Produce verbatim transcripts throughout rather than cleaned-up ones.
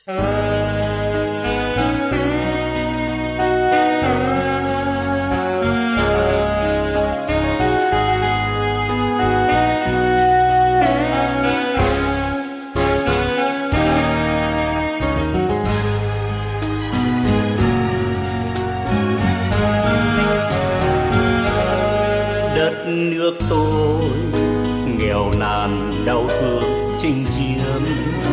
Đất nước tôi nghèo nàn đau thương chinh chiến,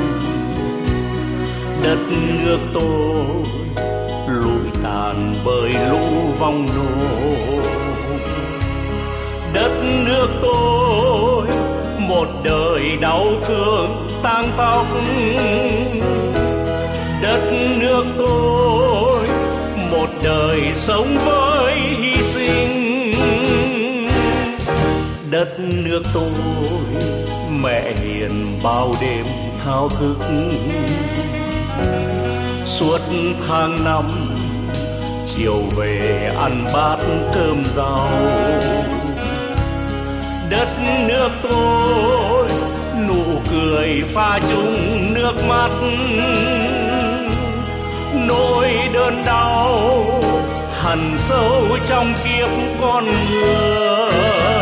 đất nước tôi lụi tàn bởi lũ vong nô, đất nước tôi một đời đau thương tang tóc, đất nước tôi một đời sống với hy sinh. Đất nước tôi mẹ hiền bao đêm thao thức, suốt tháng năm chiều về ăn bát cơm rau. Đất nước tôi nụ cười pha chung nước mắt, nỗi đơn đau hằn sâu trong kiếp con người.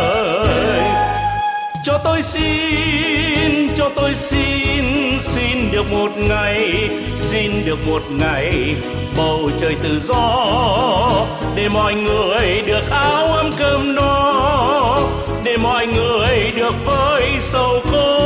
Cho tôi xin, cho tôi xin, xin được một ngày, xin được một ngày bầu trời tự do, để mọi người được áo ấm cơm no, để mọi người được với sầu khổ.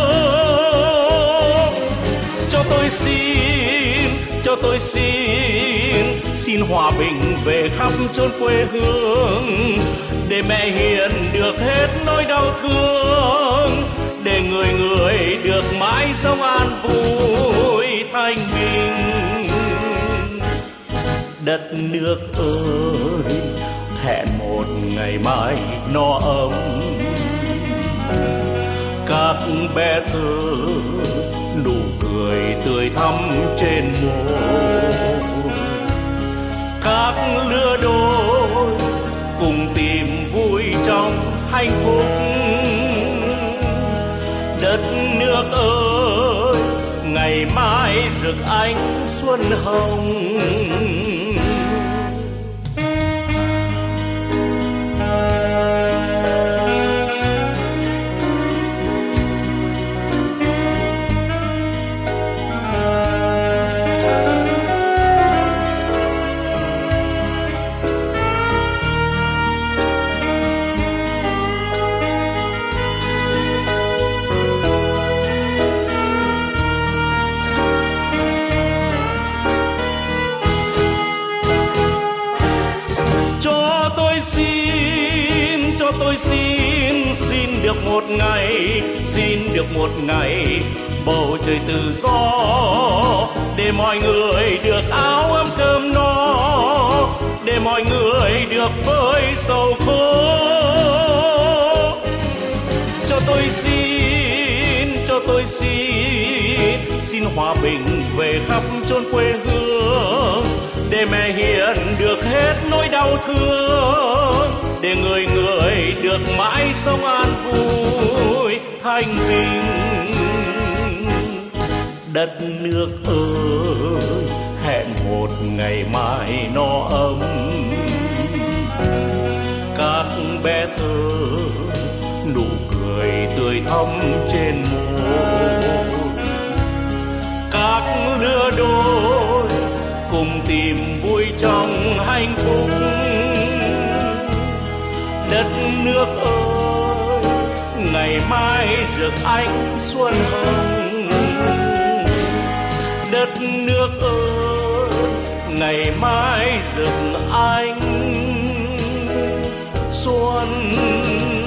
Cho tôi xin, cho tôi xin, xin hòa bình về khắp chốn quê hương, để mẹ hiền được hết nỗi đau thương, để người người được mãi sống an vui thanh bình. Đất nước ơi, hẹn một ngày mai no ấm, các bé thơ nụ cười tươi thắm trên môi, các lứa đôi cùng tìm vui trong hạnh phúc. Đất nước ơi, ngày mai rực ánh xuân hồng. Tôi xin, xin được một ngày, xin được một ngày bầu trời tự do, để mọi người được áo ấm cơm no, để mọi người được với sầu khổ. Cho tôi xin, cho tôi xin, xin hòa bình về khắp chốn quê hương, để mẹ hiền được hết nỗi đau thương, để người người được mãi sống an vui thanh bình. Đất nước ơi, hẹn một ngày mai no ấm, các bé thơ nụ cười tươi thắm trên môi, các lứa đôi cùng tìm vui trong hạnh phúc. Đất nước ơi, ngày mai rực ánh xuân hồng. Đất nước ơi, ngày mai rực ánh xuân